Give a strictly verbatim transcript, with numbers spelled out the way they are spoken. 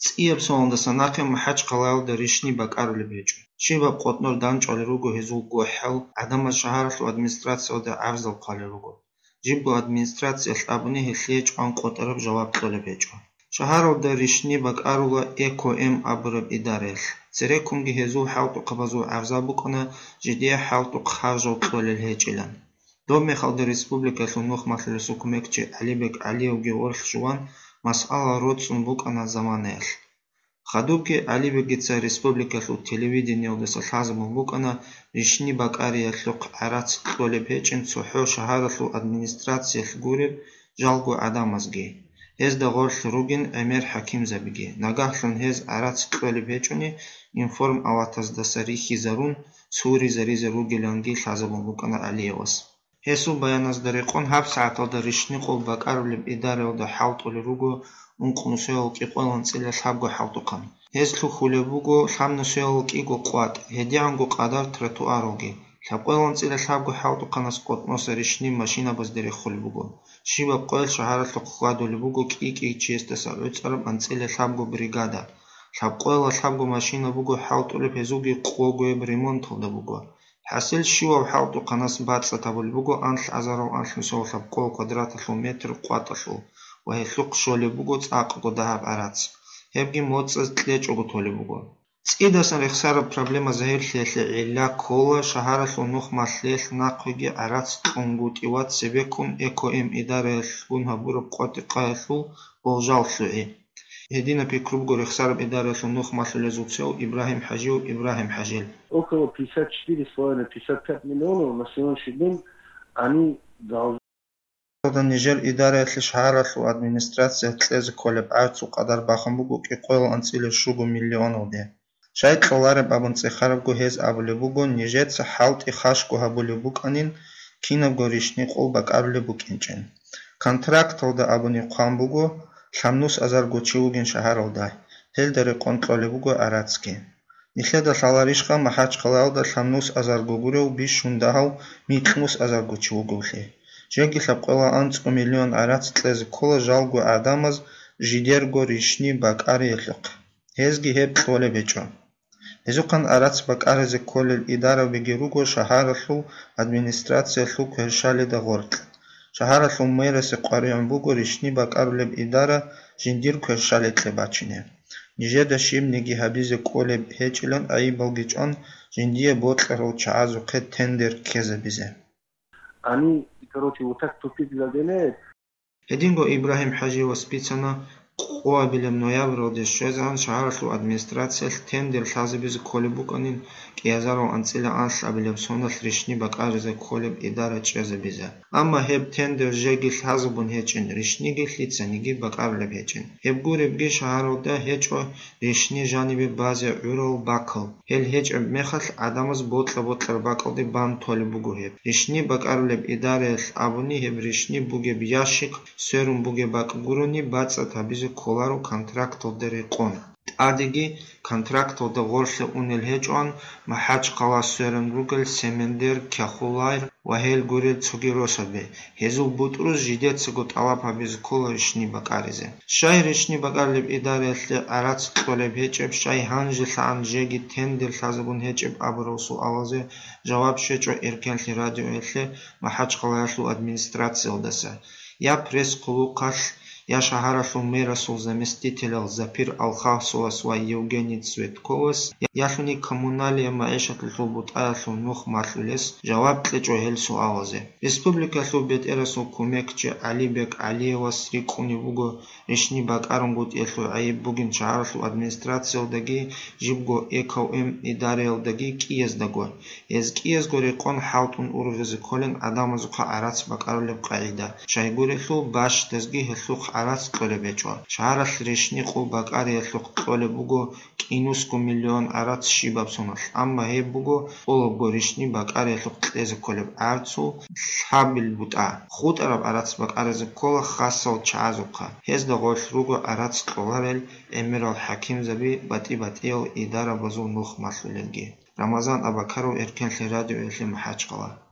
წიებს ოლდა სანახე მაჰაჭ ყალაილ და რიშნი ბაკარული ბეჭო. შიბა ყოტნორ დამჭოლე როგო ჰეზულ გოჰელ ადამას შაჰარასლო ადმინისტრაციო და ავზალ ყალე როგო. ჯიბო ადმინისტრაცია შტაბუნი ჰესლიე ჭყან ყოტერებ ჟავაბ ყოლე ბეჭო. შაჰარო და რიშნი ბაკარულა ეკო ემ აბრებ იდარეს. ცერეკუნგი ჰეზულ ჰალტო ყბაზო ავზალ ბუკონა ჟიდია ჰალტო ყხარჟო ყოლე ჰეჭილან. დომე ხალდა რესპუბლიკა სუნუხ მასლე სუკმეკჭე ალიბეკ ალიევგი ორხშუან მასალა როცუნ ბუკანა ზამანელ. ხადუკი ალიბეგიცა რესპუბლიკასუ ტელევიდენიო და სასაზმო ბუკანა რიშნი ბაკარია ხოყ არაც ყოლე ბეჭენ ცოჰო შაჰარასუ ადმინისტრაცია გურებ ჟალგო ადამაზგი. ეს და ღორს როგინ ემერ ჰაკიმზებიგი. ნაგაჰლან ეს არაც ყოლე ბეჭუნი ინფორმ ალათას და სარიხი ზარუნ ცური ზარიზე როგილანგი საზმო ბუკანა ალიევას. Hesу bayanaz dariqon hab saatol da rishni qol bakaruli idareo da haltoli rugo unqnuseol ki qolan tsila shabgo haltuqan. Hez luhulebugo shamnuseol ki go qwat hediango qadar trotuarogi. Shabqolan tsila shabgo haltuqanas qotnos rishni mashina bazdari khulbugo. Shiba qol shaharat luqadolibugo ki ki chesta salutsarab antsila shabgo brigada. Shabqola shabgo mashina bugo haltoli pezugi qogo remontolda bugo. حاصل شو حاطو قناص باتسا تابل بوغو انش ازارو انش نسول سب قو كوادرات لو متر قواتلو وهي سوق شولي بوغو تاقو دهاب اراتس هبغي موتس تليچو تولي بوغو تسيداسن رخسار проблема زهير ليله الا كولا شهر لو نخ مسليل ناقوغي اراتس قنغوت ايوات سبيكون ايكو ام اداره سون هبور قوتي قايسو بوجال سوي Едина пикрубго рехсар идара сунух маслезуцел Ибрахим Хажил Ибрахим Хажил. Около пятьдесят четыре с половиной - пятьдесят пять миллионов на сегодняшний день они должны. Тогда Нижер идара шахарасу администрация тлез колеб арцу qaдар бахамбугу ки qoyl antsile shugu millionov de. Shayt qolare babun tsexarabgu hez abulebуго Нижерца халти хашку habulebуканин кинабго ришни qol bakarlebu kenchen. Контрактолда абуни qambugo Шамнус азар гочиуген шаҳаролдай. Тел дари контролебуго арацки. Нихеда саларишха махач қалалда шамнус азар гогурев биш шундаҳав митхмус азар гочиугулхи. Жеги сабқола анцко миллион арац тлези кола жалгу адамаз жидерго ришни бакари ехлиқ. Хезги хеб тлоле бечо. Хезуқан арац бакаризе колел идара бегируго шаҳарасу администрациясу кӯҳшали да ғортл. Шаҳарасу мераси қвариамбуго ришни бакарулеб идара жиндир кӯҳшалетле бачине. Нижеда шимниги ҳабизе колеб ҳечилан аи балгичон жиндие ботларол чаазу қед тендер кезе бизе. Они, короче, вот так тупик загоняют. Единго Ибрахим Хажива спицана ყოაბილემ ნოიაბროდეს შეზან შაჰარასუ ადმინისტრაციას თენდერ შაზიბიზ კოლებუკანინ კიაზარო ანცილა ანშაბილემ სონას რიშნი ბაკარზე კოლებ იდარა ჭეზებიზა ამა ჰებ თენდერ ჟეგი შაზბუნ ჰეჭენ რიშნიგი ხიცენიგი ბაკარლებ ჰეჭენ ჰებგურებგი შაჰაროდა ჰეჭო რიშნი ჟანიბი ბაზე უროლ ბაკალ ჰელ ჰეჭ მეხალ ადამას ბოტლა ბოტლა ბაკალდი ბან თოლebуго ჰებ რიშნი ბაკარლებ იდარეს აბუნი ჰებ რიშნი ბუგე ბიაშიკ სერუმ ბუგე ბაკგურონი ბაცა თაბიზ Колару контрактол дерекон. Адиги контрактол да горше унел хечон махач қала сөрен ругел семендер кяхулайр вахел гурел цугиросабе. Хезу бутрус жидет сгут алапабиз кола ришни бакаризе. Шай ришни бакарлеб идаресле арац толеб хечеб шай ханжи сан жеги тендер сазбун хечеб абросу алазе жаваб шечо эркенли радио эсле махач қаласу администрация даса. Я пресс клукаш Я шаҳарасу мерасу заместителя Запир Алхасуас ва Евгений Цветковас яшуни коммуналия маишатлу бутаясу нух масулес жаваб тлечо хелсу авазе. Республикасу бетерасу кумекче Алибек Алиевас рикуни буго ришни бакарунгут елсу аиб бугин шаҳарасу администрация даги жибго ЭКМ идарел даги киез даго. Ез киез гори қон халтун урвези колен адамазуқа арац бакарулеб қаида. Шайгуресу баш тезги хелсу арац ყოლebეჭვა. შაჰარას რიშნი ყულ ბაკარი ელხ ყოლebуго კინუსკო მილიონ арац შიბაბსონას. ამა ჰებუgo ყოლობგო რიშნი ბაკარი ელხ ყეზე ყოლებ არცუ შაბილ ბუტა. ხუტარაბ арац ბაკარეზე ყოლა ხასალ ჩააზუყა. ეს და ღორს რუგო арац ყოლარელ ემერალ ჰაკიმზები ბატი ბატიო იდარა ბაზუ ნუხ მასულენგი. Ramazan Abakaro erkenli radyo elim haçqala.